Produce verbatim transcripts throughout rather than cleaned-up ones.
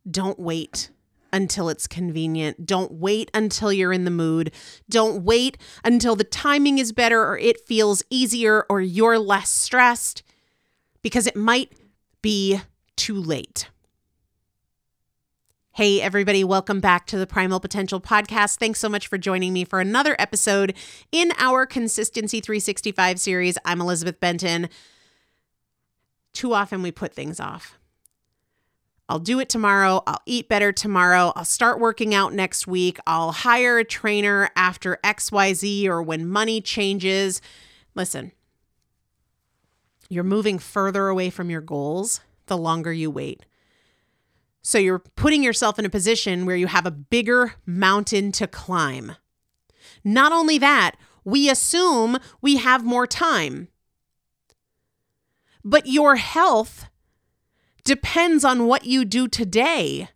Don't wait until it's convenient. Don't wait until you're in the mood. Don't wait until the timing is better or it feels easier or you're less stressed, because it might be too late. Hey, everybody, welcome back to the Primal Potential Podcast. Thanks so much for joining me for another episode in our Consistency three sixty-five series. I'm Elizabeth Benton. Too often we put things off. I'll do it tomorrow. I'll eat better tomorrow. I'll start working out next week. I'll hire a trainer after X Y Z or when money changes. Listen, you're moving further away from your goals the longer you wait. So you're putting yourself in a position where you have a bigger mountain to climb. Not only that, we assume we have more time. But your health depends on what you do today.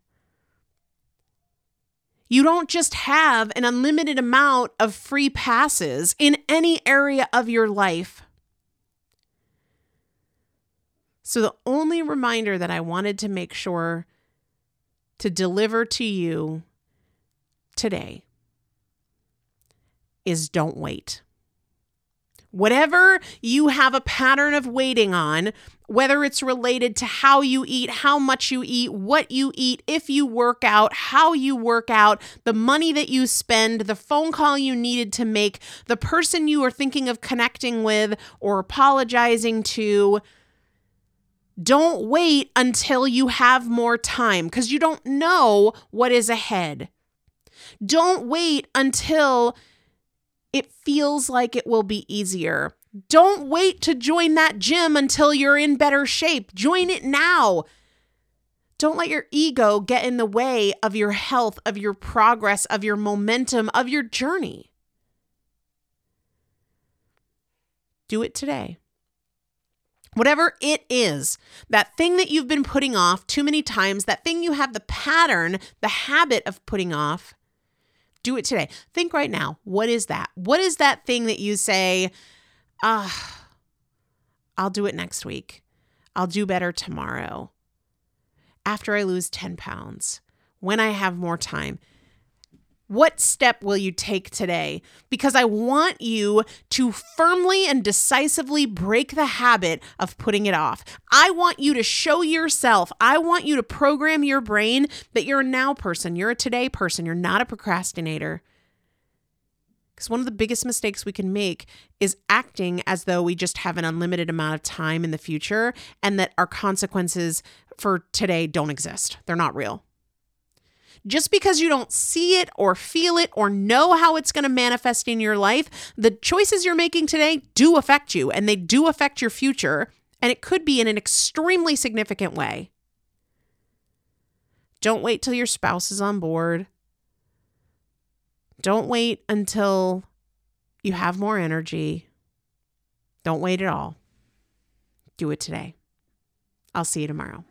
You don't just have an unlimited amount of free passes in any area of your life. So the only reminder that I wanted to make sure to deliver to you today is don't wait. Whatever you have a pattern of waiting on, whether it's related to how you eat, how much you eat, what you eat, if you work out, how you work out, the money that you spend, the phone call you needed to make, the person you are thinking of connecting with or apologizing to, don't wait until you have more time because you don't know what is ahead. Don't wait until it feels like it will be easier. Don't wait to join that gym until you're in better shape. Join it now. Don't let your ego get in the way of your health, of your progress, of your momentum, of your journey. Do it today. Whatever it is, that thing that you've been putting off too many times, that thing you have the pattern, the habit of putting off, do it today. Think right now, what is that? What is that thing that you say, ah, I'll do it next week. I'll do better tomorrow. After I lose ten pounds, when I have more time. What step will you take today? Because I want you to firmly and decisively break the habit of putting it off. I want you to show yourself, I want you to program your brain that you're a now person, you're a today person, you're not a procrastinator. Because one of the biggest mistakes we can make is acting as though we just have an unlimited amount of time in the future and that our consequences for today don't exist. They're not real. Just because you don't see it or feel it or know how it's going to manifest in your life, the choices you're making today do affect you and they do affect your future, and it could be in an extremely significant way. Don't wait till your spouse is on board. Don't wait until you have more energy. Don't wait at all. Do it today. I'll see you tomorrow.